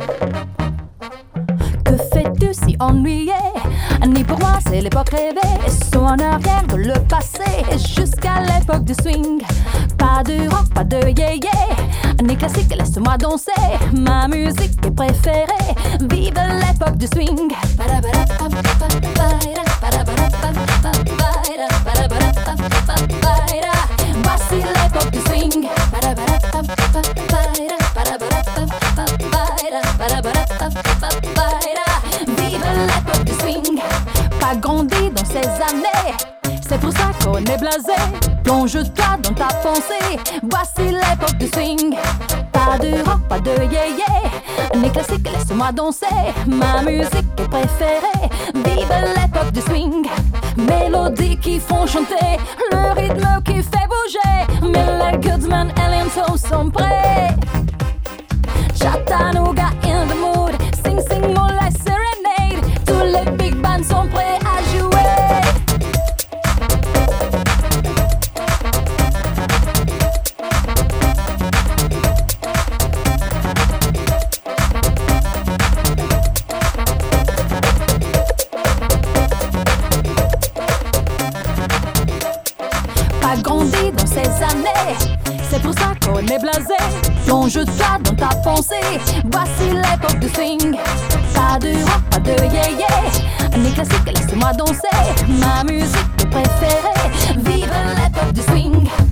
Que fais-tu si ennuyé? Ni pour moi c'est l'époque rêvée. Saut en arrière de le passé jusqu'à l'époque du swing. Pas de rock, pas de yé-yé, ni classique, laisse-moi danser. Ma musique est préférée. Vive l'époque du swing. Voici l'époque du swing. Vive l'époque du swing. Pas grandi dans ces années, c'est pour ça qu'on est blasé. Plonge-toi dans ta pensée. Voici l'époque du swing. Pas de rock, pas de yé-yé, ni classique, laisse-moi danser. Ma musique est préférée. Vive l'époque du swing. Mélodies qui font chanter, le rythme qui fait bouger. Miller, Goodman, Elianto sont prêts. Chattanooga in the mood. Sing, sing, moonlight serenade. Tous les big bands sont prêts à jouer. Pas grandi dans ces années, c'est pour ça qu'on est blasé. Plonge-toi dans ta pensée. Voici l'époque du swing. Pas de rock, pas de yé-yé, ni classique, laisse-moi danser. Ma musique est préférée. Vive l'époque du swing.